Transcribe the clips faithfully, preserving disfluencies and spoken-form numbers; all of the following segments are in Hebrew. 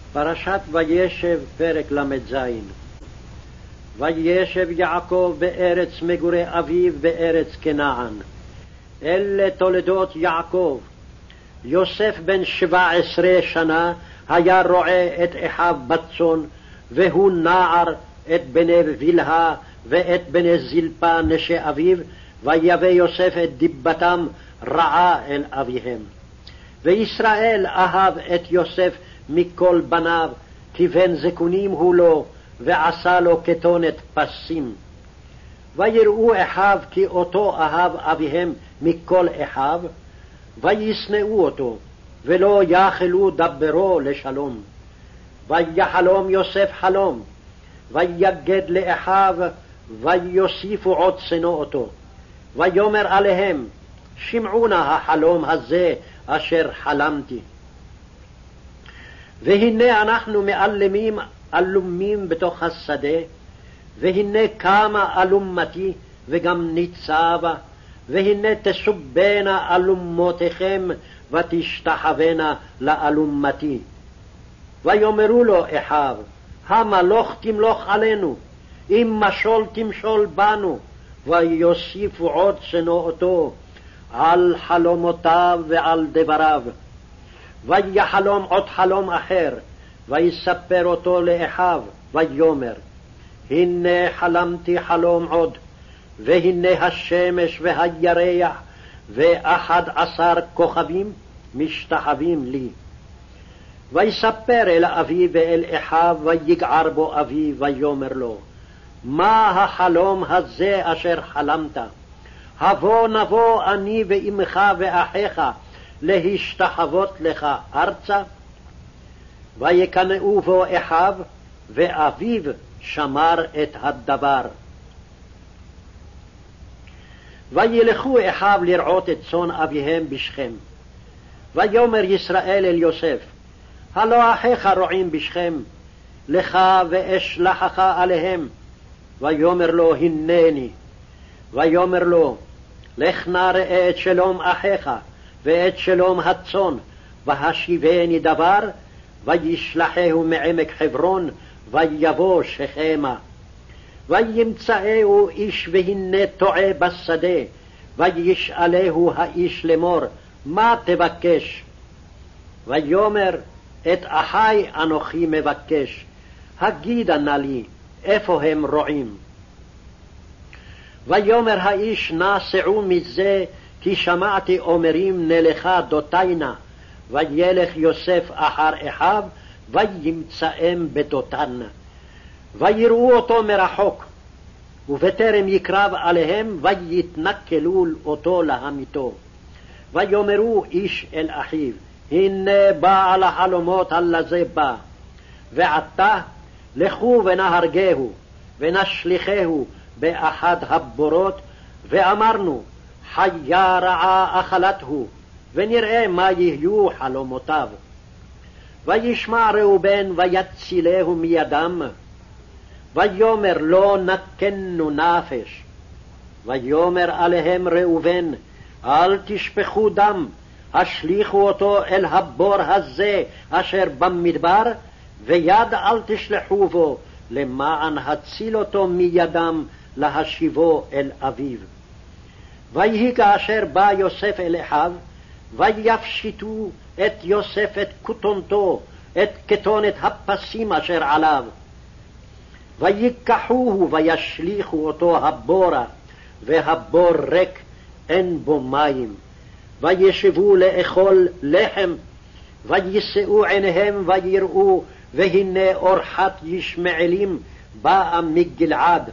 פרשת וישב, פרק ל"ז. וישב יעקב בארץ מגורי אביו בארץ כנען. אלה תולדות יעקב. יוסף בן שבע עשרה שנה היה רועה את אחיו בצאן, והוא נער את בני בלהה ואת בני זלפה נשי אביו, ויבא יוסף את דיבתם רעה אל אביהם. וישראל אהב את יוסף מכל בניו, כי בן זקונים הוא לו, ועשה לו כתונת פסים. ויראו אחיו כי אותו אהב אביהם מכל אחיו, וישנאו אותו, ולא יכלו דברו לשלום. ויחלום יוסף חלום, ויגד לאחיו, ויוסיפו עוד שנוא אותו. ויאמר עליהם, שמעו נא החלום הזה אשר חלמתי. והנה אנחנו מאלמים אלומים בתוך השדה, והנה קמה אלומתי וגם ניצבה, והנה תסובנה אלומותיכם ותשתחוונה לאלומתי. ויאמרו לו אחיו, המלוך תמלוך עלינו, אם משול תמשול בנו. ויוסיפו עוד שנואתו על חלומותיו ועל דבריו. ויחלום עוד חלום אחר, ויספר אותו לאחיו, ויאמר, הנה חלמתי חלום עוד, והנה השמש והירח ואחד עשר כוכבים משתחווים לי. ויספר אל אביו ואל אחיו, ויגער בו אביו, ויאמר לו, מה החלום הזה אשר חלמת? הבוא נבוא אני ואמך ואחיך להשתחוות לך ארצה? ויקנאו בו אחיו, ואביו שמר את הדבר. וילכו אחיו לרעות את צאן אביהם בשכם. ויאמר ישראל אל יוסף, הלא אחיך רועים בשכם, לך ואשלחך עליהם. ויאמר לו, הנני. ויאמר לו, לך נא ראה את שלום אחיך ואת שלום הצאן, והשיבני דבר. וישלחהו מעמק חברון, ויבוא שכמה. וימצאהו איש והנה טועה בשדה, וישאלהו האיש לאמור, מה תבקש? ויאמר, את אחי אנוכי מבקש, הגידה נא לי, איפה הם רועים? ויאמר האיש, נא סעו מזה, כי שמעתי אומרים נלכה דותיינה. וילך יוסף אחר אחיו, וימצאם בדותן. ויראו אותו מרחוק, ובטרם יקרב עליהם, ויתנכלו אותו להמיתו. ויאמרו איש אל אחיו, הנה בעל החלומות הלזה בא. ועתה לכו ונהרגהו, ונשליכהו באחד הבורות, ואמרנו, חיה רעה אכלתהו, ונראה מה יהיו חלומותיו. וישמע ראובן ויצילהו מידם, ויאמר לא נקנו נפש. ויאמר עליהם ראובן, אל תשפכו דם, השליכו אותו אל הבור הזה אשר במדבר, ויד אל תשלחו בו, למען הציל אותו מידם להשיבו אל אביו. ויהי כאשר בא יוסף אל אחיו, ויפשיטו את יוסף את כתונתו, את כתונת הפסים אשר עליו. ויקחוהו וישליכו אותו הבורה, והבור ריק, אין בו מים. וישבו לאכול לחם, ויישאו עיניהם ויראו, והנה אורחת ישמעאלים באה מגלעד.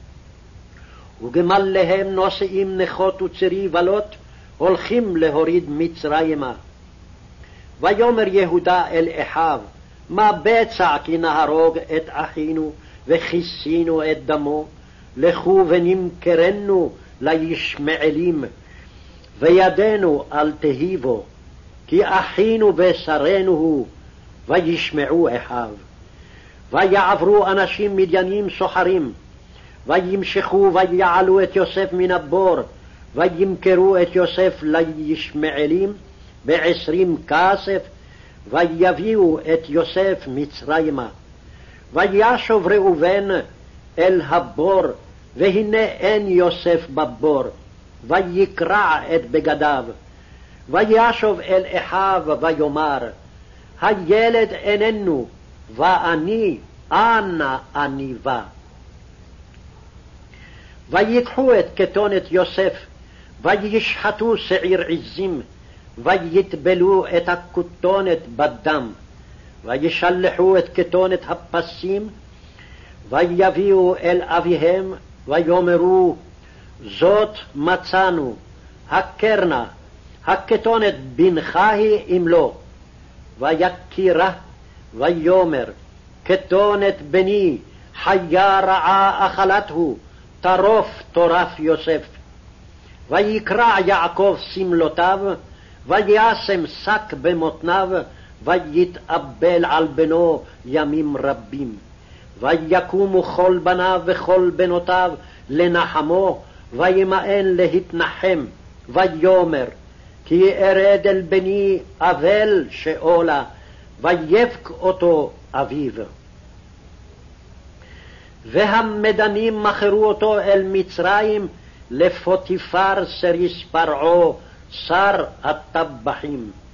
וגמליהם נושאים נכות וצרי בלות, הולכים להוריד מצרימה. ויאמר יהודה אל אחיו, מה בצע כי נהרוג את אחינו וכיסינו את דמו? לכו ונמכרנו לישמעאלים, וידנו אל תהי בו, כי אחינו בשרנו הוא. וישמעו אחיו. ויעברו אנשים מדיינים סוחרים, וימשכו ויעלו את יוסף מן הבור, וימכרו את יוסף לישמעאלים בעשרים כסף, ויביאו את יוסף מצרימה. וישוב ראובן אל הבור, והנה אין יוסף בבור, ויקרע את בגדיו. וישוב אל אחיו ויאמר, הילד איננו, ואני, אנה אני בא. ויקחו את כתונת יוסף, וישחטו שעיר עזים, ויטבלו את הכתונת בדם, וישלחו את כתונת הפסים, ויביאו אל אביהם, ויאמרו, זאת מצאנו, הכרנה, הכתונת בנך היא אם לא. ויקירה, ויאמר, כתונת בני, חיה רעה אכלתהו, טרוף טורף יוסף. ויקרע יעקב סמלותיו, וישם שק במותניו, ויתאבל על בנו ימים רבים. ויקומו כל בניו וכל בנותיו לנחמו, וימאן להתנחם, ויאמר, כי ארד אל בני אבל שאולה, ויבק אותו אביו. והמדנים מכרו אותו אל מצרים, לפוטיפר סריס פרעה, שר הטבחים.